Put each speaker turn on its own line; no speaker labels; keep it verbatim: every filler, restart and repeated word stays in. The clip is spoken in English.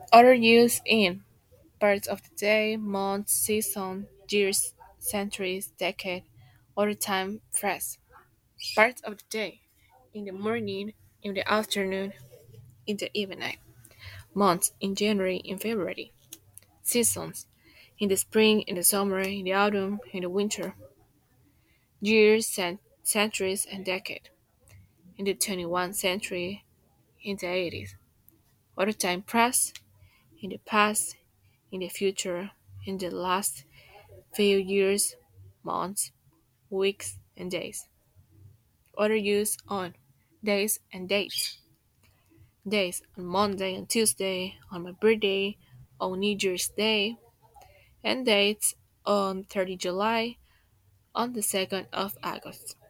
Other use in parts of the day, month, season, years, centuries, decade, other time phrase. Parts of the day. In the morning, in the afternoon, in the evening. Months in January and February. Seasons in the spring, in the summer, in the autumn, in the winter. Years, cent- centuries, and decade. In the twenty-first century, in the eighties. Other time press in the past, in the future, in the last few years, months, weeks, and days. Other use on days and dates. Days on Monday and Tuesday, on my birthday, on New Year's Day, and dates on thirtieth of July, on the second of August.